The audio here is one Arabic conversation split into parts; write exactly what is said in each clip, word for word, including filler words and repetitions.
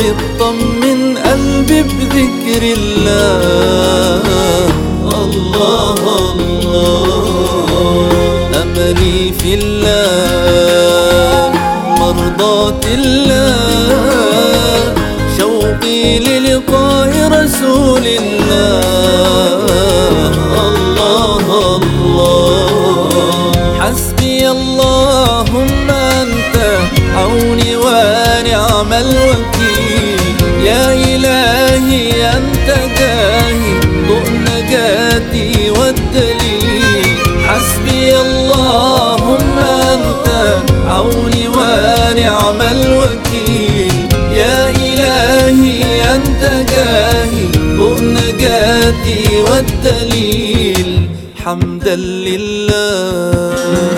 مطمن قلبي بذكر الله. الله الله أملي في الله، مرضاة الله، شوقي للقاء رسول الله. الله الله حسبي اللهم أنت عوني ونعم الوكيل، يا إلهي أنت جاهي ضوء نجاتي والدليل. حسبي اللهم أنت عوني ونعم الوكيل، يا إلهي أنت جاهي ضوء نجاتي والدليل. حمدا لله.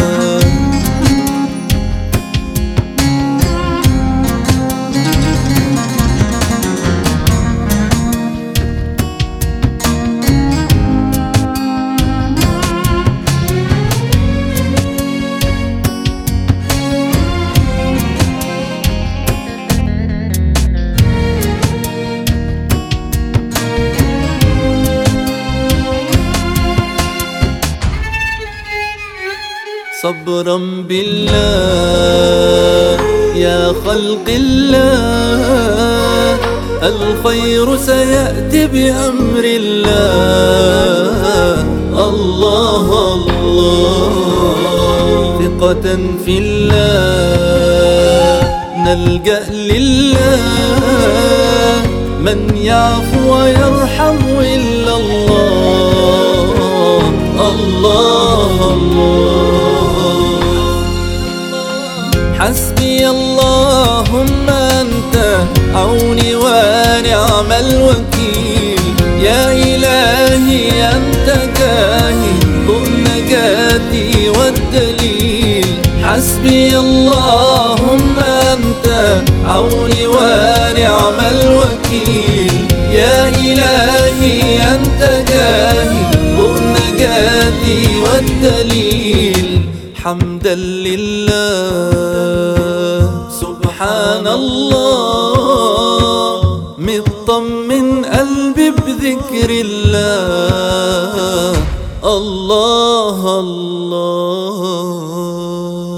صبرا بالله يا خلق الله، الخير سيأتي بأمر الله. الله الله ثقة في الله نلجأ لله، من يعفو ويرحم إلا الله. الله الله حسبي اللهم أنت عوني ونعم الوكيل، يا إلهي أنت جاهي ضوء نجاتي والدليل. حسبي اللهم أنت عوني ونعم الوكيل، يا إلهي أنت جاهي ضوء نجاتي والدليل. حمدا لله. سبحان الله مطمن قلبي بذكر الله. الله الله